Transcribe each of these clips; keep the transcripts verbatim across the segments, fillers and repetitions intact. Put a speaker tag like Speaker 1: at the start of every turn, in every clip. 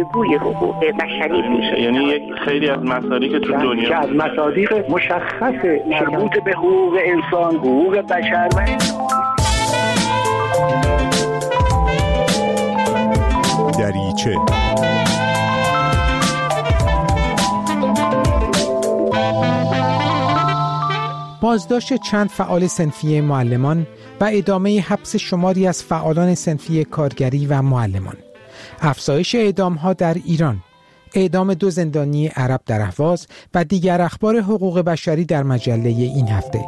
Speaker 1: الگوی حقوق بشری میشه.
Speaker 2: یعنی یک خیلی از مصادیق که تو دنیا
Speaker 3: که از مصادیق مشخص مربوط به حقوق انسان، حقوق بشر و
Speaker 4: دریچه.
Speaker 5: بازداشت چند فعال صنفی معلمان و ادامه حبس شماری از فعالان صنفی کارگری و معلمان. افزایش اعدام‌ها در ایران. اعدام دو زندانی عرب در اهواز و دیگر اخبار حقوق بشری در مجله این هفته.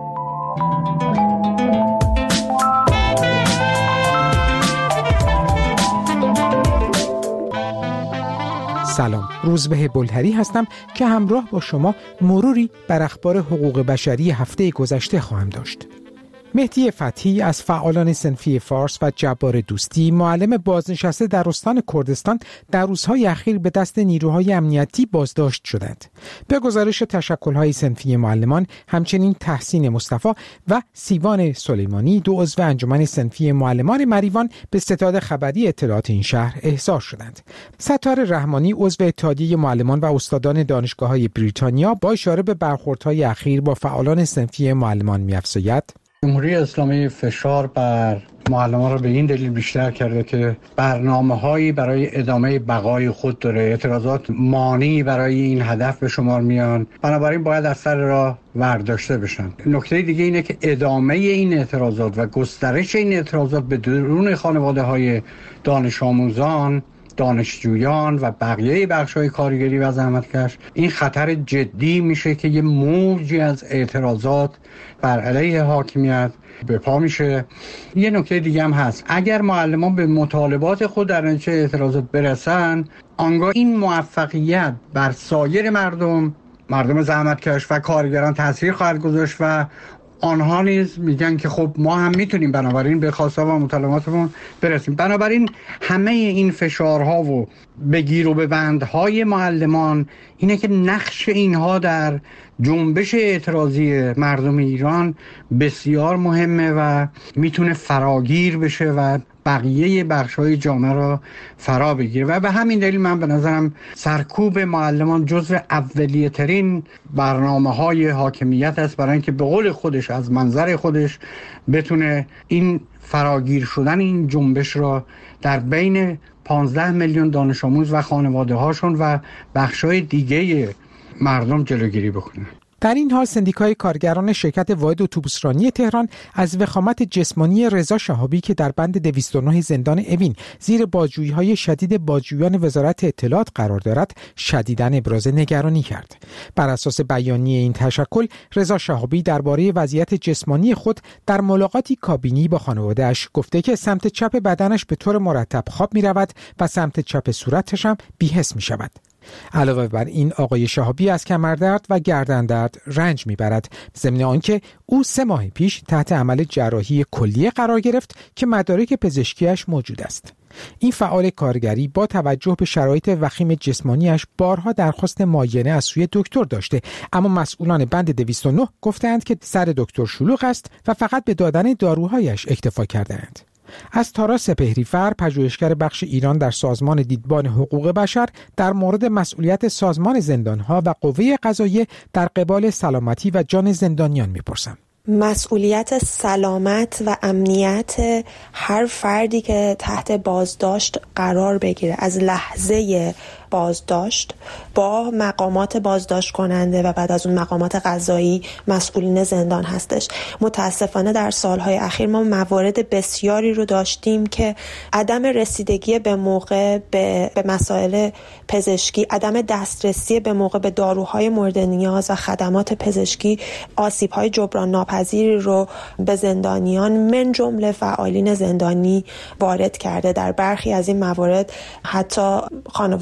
Speaker 5: سلام، روزبه بلهری هستم که همراه با شما مروری بر اخبار حقوق بشری هفته گذشته خواهم داشت. مهدی فتحی از فعالان صنفی فارس و جبار دوستی، معلم بازنشسته در استان کردستان، در روزهای اخیر به دست نیروهای امنیتی بازداشت شدند. به گزارش تشکل‌های صنفی معلمان، همچنین تحسین مصطفی و سیوان سلیمانی، دو عضو انجمن صنفی معلمان مریوان، به ستاد خبری اطلاعات این شهر احضار شدند. ستار رحمانی، عضو اتحادیه معلمان و استادان دانشگاه‌های بریتانیا، با اشاره به برخوردهای اخیر با فعالان صنفی معلمان می‌افزاید:
Speaker 6: جمهوری اسلامی فشار بر معلمان را به این دلیل بیشتر کرده که برنامه‌هایی برای ادامه بقای خود داره، اعتراضات مانعی برای این هدف به شمار میان، بنابراین باید از سر راه ورداشته بشن. نکته دیگه اینه که ادامه این اعتراضات و گسترش این اعتراضات به درون خانواده‌های دانش آموزان، دانشجویان و بقیه بخش‌های کارگری و زحمتکش، این خطر جدی میشه که یه موجی از اعتراضات بر علیه حاکمیت به پا میشه. یه نکته دیگه هم هست، اگر معلمان به مطالبات خود در نتیجه اعتراضات برسن، آنگاه این موفقیت بر سایر مردم مردم زحمتکش و کارگران تاثیر خواهد گذاشت و آنها نیز میگن که خب ما هم میتونیم بنابراین به خواسته و مطالباتمون برسیم. بنابراین همه این فشارها و بگیر و ببندهای معلمان اینه که نقش اینها در جنبش اعتراضی مردم ایران بسیار مهمه و میتونه فراگیر بشه و بقیه بخش‌های جامعه را فرا بگیره و به همین دلیل من به نظرم سرکوب معلمان جزو اولیه ترین برنامه‌های حاکمیت است برای اینکه به قول خودش از منظر خودش بتونه این فراگیر شدن این جنبش را در بین پانزده میلیون دانش آموز و خانواده هاشون و بخش‌های دیگه مردم جلوگیری بکنه.
Speaker 5: در این حال سندیکای کارگران شرکت واحد اتوبوسرانی تهران از وخامت جسمانی رضا شهابی که در بند دویست و نه زندان اوین زیر بازجویی‌های شدید بازجویان وزارت اطلاعات قرار دارد شدیداً ابراز نگرانی کرد. بر اساس بیانیه این تشکل، رضا شهابی درباره وضعیت جسمانی خود در ملاقاتی کابینی با خانواده‌اش گفته که سمت چپ بدنش به طور مرتب خواب می‌رود و سمت چپ صورتش هم بی‌حس می‌شود. علاوه بر این، آقای شهابی از کمردرد و گردن درد رنج میبرد، ضمن آنکه او سه ماه پیش تحت عمل جراحی کلیه قرار گرفت که مدارک پزشکیش موجود است. این فعال کارگری با توجه به شرایط وخیم جسمانیش بارها درخواست معاینه از سوی دکتر داشته، اما مسئولان بند دویست و نه گفتند که سر دکتر شلوغ است و فقط به دادن داروهایش اکتفا کردند. از تارا سپهری‌فر، پژوهشگر بخش ایران در سازمان دیدبان حقوق بشر، در مورد مسئولیت سازمان زندانها و قوه قضاییه در قبال سلامتی و جان زندانیان می‌پرسم.
Speaker 7: مسئولیت سلامت و امنیت هر فردی که تحت بازداشت قرار بگیره از لحظه بازداشت با مقامات بازداشت کننده و بعد از اون مقامات قضایی مسئولین زندان هستش. متاسفانه در سالهای اخیر ما موارد بسیاری رو داشتیم که عدم رسیدگی به موقع به, به مسائل پزشکی، عدم دسترسی به موقع به داروهای مورد نیاز و خدمات پزشکی آسیب‌های جبران ناپذیری رو به زندانیان من جمله فعالین زندانی وارد کرده. در برخی از این موارد حتی خانواده‌ها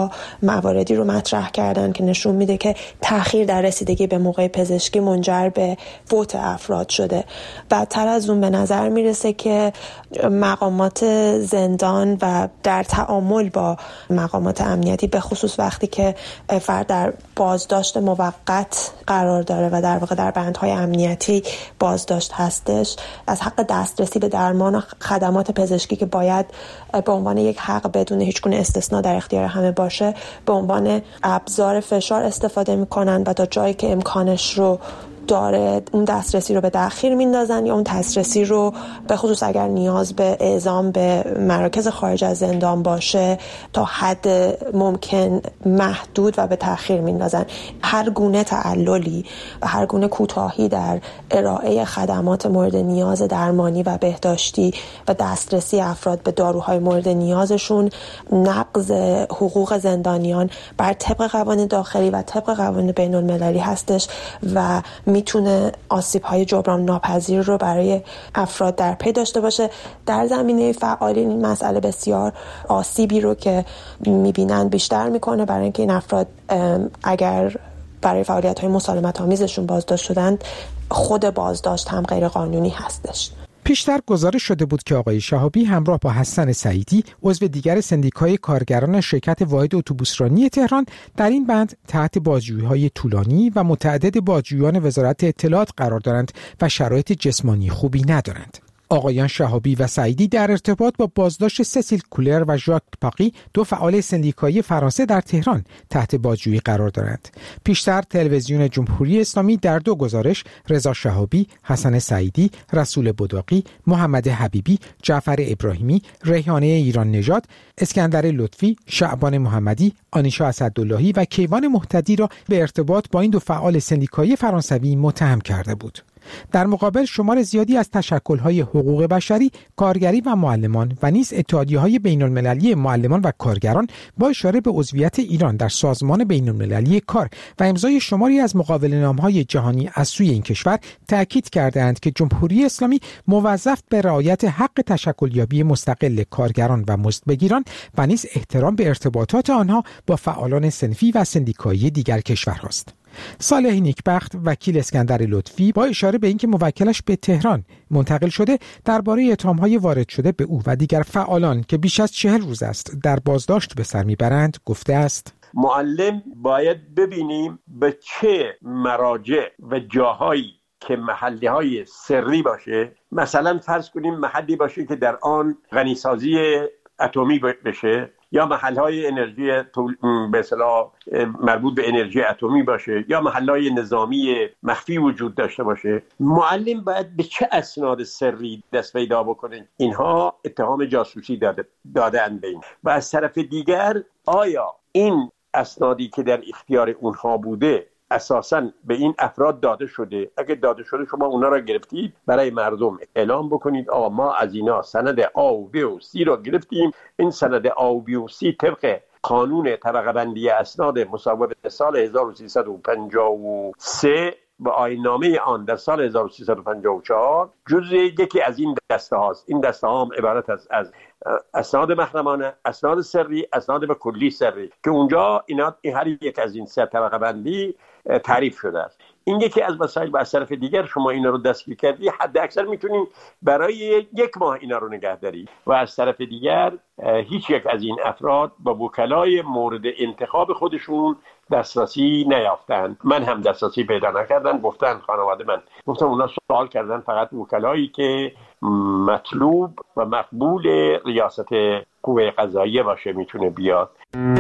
Speaker 7: ها مواردی رو مطرح کردن که نشون میده که تأخیر در رسیدگی به موقع پزشکی منجر به فوت افراد شده. بدتر از اون به نظر میرسه که مقامات زندان و در تعامل با مقامات امنیتی، به خصوص وقتی که فرد در بازداشت موقت قرار داره و در واقع در بندهای امنیتی بازداشت هستش، از حق دسترسی به درمان و خدمات پزشکی که باید به عنوان یک حق بدون هیچ گونه استثناء در اختیار همه باشه، به عنوان ابزار فشار استفاده میکنن و تا جایی که امکانش رو داره اون دسترسی رو به تأخیر میندازن یا اون دسترسی رو به خصوص اگر نیاز به اعزام به مراکز خارج از زندان باشه تا حد ممکن محدود و به تأخیر میندازن. هر گونه تعللی و هر گونه کوتاهی در ارائه خدمات مورد نیاز درمانی و بهداشتی و دسترسی افراد به داروهای مورد نیازشون نقض حقوق زندانیان بر طبق قوانین داخلی و طبق قوانین بین المللی هستش و میتونه آسیب‌های جبران ناپذیر رو برای افراد در پی داشته باشه. در زمینه فعالین این مسئله بسیار آسیبی رو که میبینن بیشتر میکنه، برای اینکه این افراد اگر برای فعالیت‌های مسالمت‌آمیزشون بازداشت شدند، خود بازداشت هم غیر قانونی هستش.
Speaker 5: پیشتر گزارش شده بود که آقای شهابی همراه با حسن سعیدی عضو دیگر سندیکای کارگران شرکت واحد اتوبوسرانی تهران در این بند تحت بازجویی‌های طولانی و متعدد بازجویان وزارت اطلاعات قرار دارند و شرایط جسمانی خوبی ندارند. آقایان شهابی و سعیدی در ارتباط با بازداشت سسیل کولر و ژاک پاقی، دو فعال سندیکایی فرانسه در تهران، تحت بازجویی قرار دارند. پیشتر تلویزیون جمهوری اسلامی در دو گزارش رضا شهابی، حسن سعیدی، رسول بداقی، محمد حبیبی، جعفر ابراهیمی، ریحانه ایران نژاد، اسکندر لطفی، شعبان محمدی، آنیشا اسداللهی و کیوان مهتدی را به ارتباط با این دو فعال سندیکایی فرانسوی متهم کرده بود. در مقابل شمار زیادی از تشکل‌های حقوق بشری، کارگری و معلمان و نیز اتحادیه‌های بین‌المللی معلمان و کارگران با اشاره به عضویت ایران در سازمان بین‌المللی کار و امضای شماری از مقاوله‌نامه‌های جهانی از سوی این کشور تأکید کردند که جمهوری اسلامی موظف به رعایت حق تشکلیابی مستقل کارگران و مزدبگیران و نیز احترام به ارتباطات آنها با فعالان صنفی و سندیکایی دیگر کشورهاست. صالح نیکبخت، وکیل اسکندر لطفی، با اشاره به اینکه موکلش به تهران منتقل شده درباره اتهام‌های وارد شده به او و دیگر فعالان که بیش از چهل روز است در بازداشت به سر میبرند گفته است:
Speaker 8: معلم باید ببینیم به چه مراجع و جاهایی که محلی‌های سری باشه، مثلا فرض کنیم محلی باشه که در آن غنیسازی اتمی بشه یا محل‌های انرژی به اصطلاح مربوط به انرژی اتمی باشه یا محل‌های نظامی مخفی وجود داشته باشه، معلم باید به چه اسناد سری دست پیدا بکنه. اینها اتهام جاسوسی داده دادن به این. و از طرف دیگر آیا این اسنادی که در اختیار اونها بوده اساساً به این افراد داده شده؟ اگه داده شده شما اونا را گرفتید برای مردم اعلام بکنید آقا ما از اینا سند آ و ب و سی را گرفتیم، این سند آ و ب و سی طبق قانون طبقه بندی اسناد مصوب سال هزار و سیصد و پنجاه و سه و آیین‌نامه آن در سال هزار و سیصد و پنجاه و چهار جزء یکی از این دسته هاست. این دسته ها هم عبارت از از اسناد محرمانه، اسناد سری، اسناد به کلی سری که اونجا اینا هر یک از این سه طبقه بندی تعریف شده است. این یکی از مسائل. و از طرف دیگر شما اینا رو دستگیر کردی، حد اکثر میتونین برای یک ماه اینا رو نگهداری. و از طرف دیگر هیچ یک از این افراد با وکلای مورد انتخاب خودشون دسترسی نیافتند. من هم دسترسی پیدا نکردن. گفتن خانواده من گفتم اونا سوال کردن فقط وکلایی که مطلوب و مقبول ریاست قوه قضاییه باشه میتونه بیاد.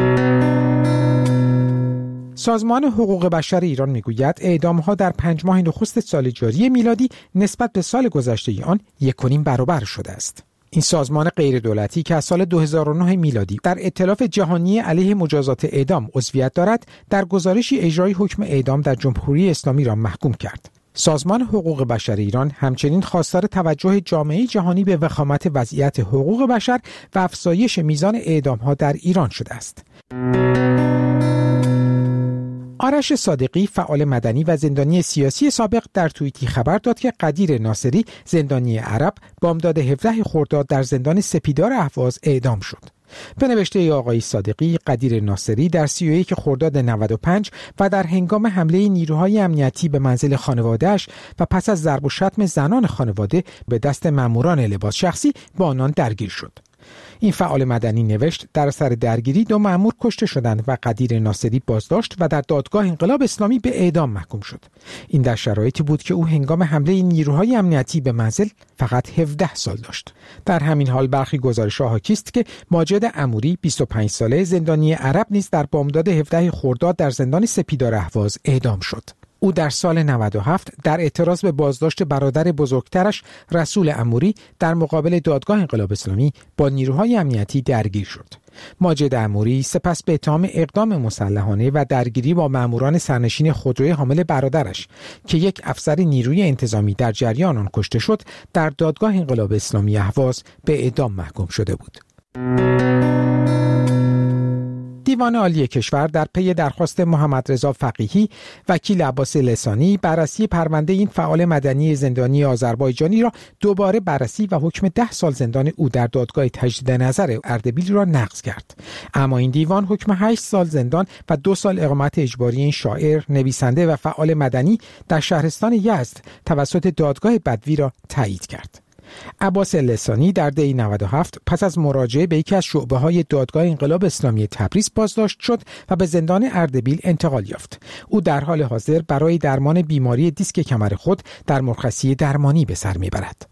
Speaker 5: سازمان حقوق بشر ایران میگوید اعدام‌ها در پنج ماه نخست سال جاری میلادی نسبت به سال گذشته آن یک و نیم برابر شده است. این سازمان غیر دولتی که از سال دو هزار و نه میلادی در ائتلاف جهانی علیه مجازات اعدام عضویت دارد، در گزارشی اجرای حکم اعدام در جمهوری اسلامی را محکوم کرد. سازمان حقوق بشر ایران همچنین خواستار توجه جامعه جهانی به وخامت وضعیت حقوق بشر و افزایش میزان اعدام‌ها در ایران شده است. آرش صادقی، فعال مدنی و زندانی سیاسی سابق، در توییتی خبر داد که قدیر ناصری، زندانی عرب، بامداد هفدهم خرداد در زندان سپیدار اهواز اعدام شد. به نوشته آقای صادقی، قدیر ناصری در سی و یک خرداد نود و پنج و در هنگام حمله نیروهای امنیتی به منزل خانواده‌اش و پس از ضرب و شتم زنان خانواده به دست ماموران لباس شخصی با آنان درگیر شد. این فعال مدنی نوشت در اثر درگیری دو مأمور کشته شدند و قدیر ناصری بازداشت و در دادگاه انقلاب اسلامی به اعدام محکوم شد. این در شرایطی بود که او هنگام حمله نیروهای امنیتی به منزل فقط هفده سال داشت. در همین حال برخی گزارش‌ها حاکی است که ماجد اموری بیست و پنج ساله زندانی عرب نیز در بامداد هفدهم خرداد در زندان سپیدار اهواز اعدام شد. او در سال نود و هفت در اعتراض به بازداشت برادر بزرگترش رسول اموری در مقابل دادگاه انقلاب اسلامی با نیروهای امنیتی درگیر شد. ماجد اموری سپس به اتهام اقدام مسلحانه و درگیری با ماموران سرنشین خودروی حامل برادرش که یک افسر نیروی انتظامی در جریان آن کشته شد، در دادگاه انقلاب اسلامی اهواز به اعدام محکوم شده بود. دیوان عالی کشور در پی درخواست محمد رضا فقیهی، وکیل عباس لسانی، بررسی پرونده این فعال مدنی زندانی آذربایجانی را دوباره بررسی و حکم ده سال زندان او در دادگاه تجدید نظر اردبیل را نقض کرد. اما این دیوان حکم هشت سال زندان و دو سال اقامت اجباری این شاعر، نویسنده و فعال مدنی در شهرستان یزد توسط دادگاه بدوی را تایید کرد. عباس لسانی در دی نود و هفت پس از مراجعه به یکی از شعبه‌های دادگاه انقلاب اسلامی تبریز بازداشت شد و به زندان اردبیل انتقال یافت. او در حال حاضر برای درمان بیماری دیسک کمر خود در مرخصی درمانی به سر میبرد.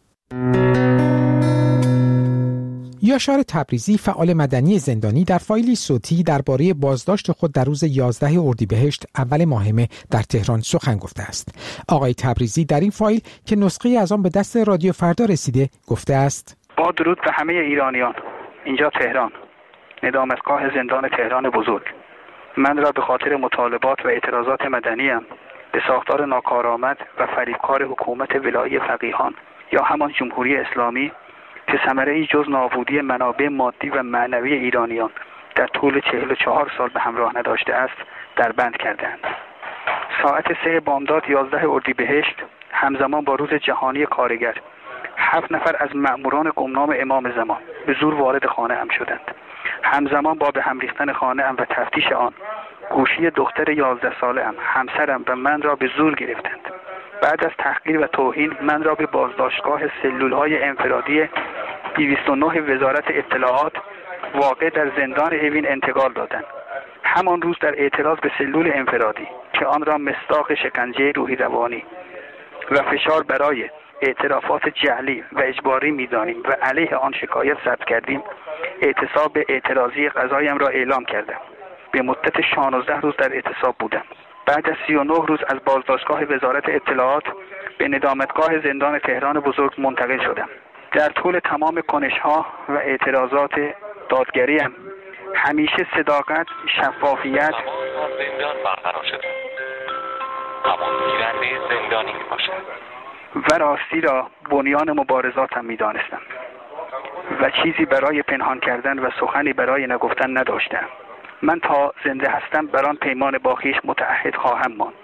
Speaker 5: یاشار تبریزی، فعال مدنی زندانی، در فایلی صوتی درباره بازداشت خود در روز یازده اردیبهشت اول ماه مه در تهران سخن گفته است. آقای تبریزی در این فایل که نسخه از آن به دست رادیو فردا رسیده گفته است:
Speaker 9: با درود به همه ایرانیان، اینجا تهران، ندامتگاه زندان تهران بزرگ. من را به خاطر مطالبات و اعتراضات مدنیم به ساختار ناکارآمد و فریبکار حکومت ولایی فقیهان یا همان جمهوری اسلامی که ثمره‌ای جز نابودی منابع مادی و معنوی ایرانیان در طول چهل و چهار سال به همراه نداشته است در بند کردند. ساعت سه بامداد یازده اردیبهشت همزمان با روز جهانی کارگر، هفت نفر از مأموران گمنام امام زمان به زور وارد خانه ام شدند. همزمان با به هم ریختن خانه ام و تفتیش آن، گوشی دختر یازده ساله ام، همسرم و من را به زور گرفتند. بعد از تحقیر و توهین من را به بازداشتگاه سلول‌های انفرادی دویست و نه وزارت اطلاعات واقع در زندان اوین انتقال دادند. همان روز در اعتراض به سلول انفرادی که آن را مصداق شکنجه روحی روانی و فشار برای اعترافات جعلی و اجباری می‌دانیم و علیه آن شکایت ثبت کردیم، اعتصاب اعتراضی قضایم را اعلام کردم. به مدت شانزده روز در اعتصاب بودم. بعد از سی و نه روز از بازداشتگاه وزارت اطلاعات به ندامتگاه زندان تهران بزرگ منتقل شدم. در طول تمام کنش‌ها و اعتراضات دادگریم همیشه صداقت، شفافیت
Speaker 10: زندان برقرار شده. همون گیرنده زندانی میباشد
Speaker 9: و راستی را بنیان مبارزاتم میدانستم و چیزی برای پنهان کردن و سخنی برای نگفتن نداشتم. من تا زنده هستم بر آن پیمان با خویش متعهد خواهم ماند.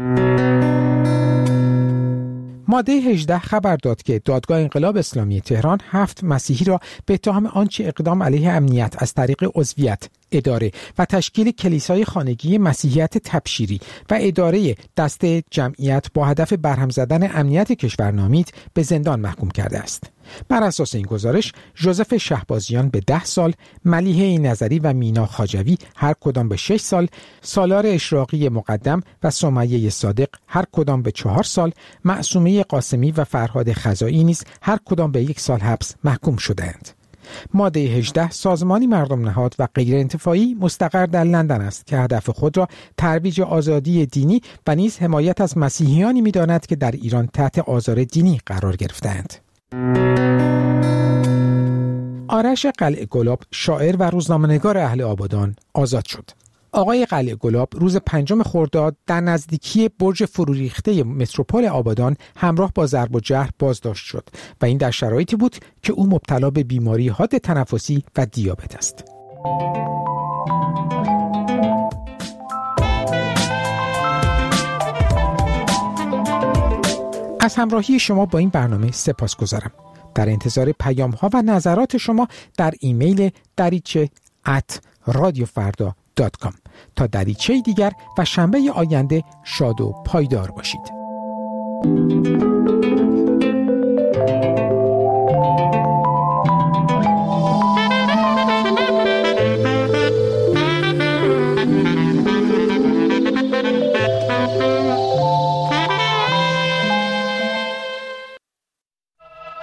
Speaker 5: ماده هجده خبر داد که دادگاه انقلاب اسلامی تهران هفت مسیحی را به اتهام آنچه اقدام علیه امنیت از طریق عضویت، اداره و تشکیل کلیسای خانگی مسیحیت تبشیری و اداره دست جمعیت با هدف برهم زدن امنیت کشور نامید به زندان محکوم کرده است. بر اساس این گزارش، ژوزف شهبازیان به ده سال، ملیحه نظری و مینا خاجوی هر کدام به شش سال، سالار اشراقی مقدم و سمیه صادق هر کدام به چهار سال، معصومه قاسمی و فرهاد خزائی نیز هر کدام به یک سال حبس محکوم شدند. ماده هجده سازمانی مردم نهاد و غیر انتفاعی مستقر در لندن است که هدف خود را ترویج آزادی دینی و نیز حمایت از مسیحیانی می‌داند که در ایران تحت آزار دینی قرار گرفتند. آرش قلعه گلاب، شاعر و روزنامه‌نگار اهل آبادان، آزاد شد. آقای قلعه گلاب روز پنجم خرداد در نزدیکی برج فروریخته متروپول آبادان همراه با ضرب و جرح بازداشت شد و این در شرایطی بود که او مبتلا به بیماری حاد تنفسی و دیابت است. از همراهی شما با این برنامه سپاسگزارم. در انتظار پیام ها و نظرات شما در ایمیل دریچه ات رادیو فردا دات کام. تا دریچه دیگر و شنبه آینده شاد و پایدار باشید.